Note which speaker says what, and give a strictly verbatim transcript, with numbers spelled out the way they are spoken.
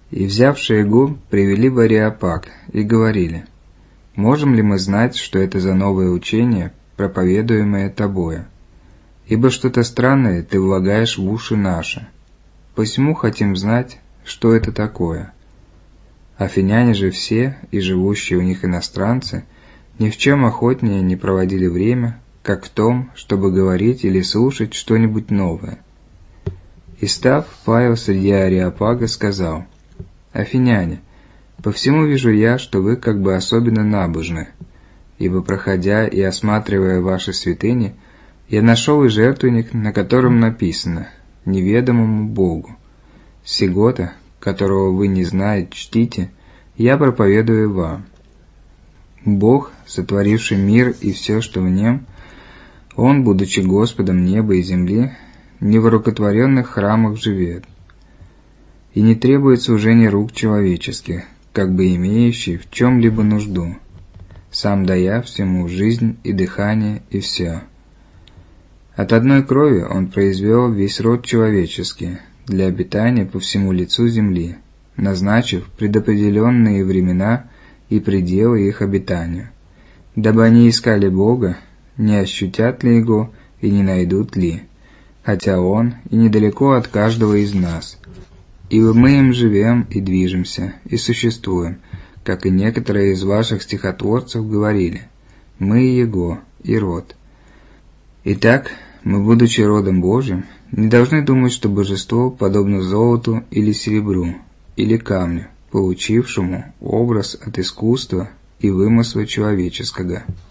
Speaker 1: И, взявши Его, привели в Ареопаг и говорили: «Можем ли мы знать, что это за новое учение, проповедуемое тобою? Ибо что-то странное ты влагаешь в уши наши. Посему хотим знать, что это такое». Афиняне же все, и живущие у них иностранцы, ни в чем охотнее не проводили время, как в том, чтобы говорить или слушать что-нибудь новое. И став, Павел среди Ареопага сказал: «Афиняне, по всему вижу я, что вы как бы особенно набожны, ибо, проходя и осматривая ваши святыни, я нашел и жертвенник, на котором написано «Неведомому Богу». Сего-то, которого вы не знаете, чтите, я проповедую вам. Бог, сотворивший мир и все, что в нем, Он, будучи Господом неба и земли, не в рукотворенных храмах живет, и не требует служения рук человеческих, как бы имеющий в чем-либо нужду, сам дая всему жизнь и дыхание и все. От одной крови Он произвел весь род человеческий для обитания по всему лицу земли, назначив предопределенные времена и пределы их обитанию, дабы они искали Бога, не ощутят ли Его и не найдут ли, хотя Он и недалеко от каждого из нас. Ибо мы им живем и движемся, и существуем, как и некоторые из ваших стихотворцев говорили: мы Его и род. Итак, мы, будучи родом Божьим, не должны думать, что божество подобно золоту или серебру, или камню, получившему образ от искусства и вымысла человеческого.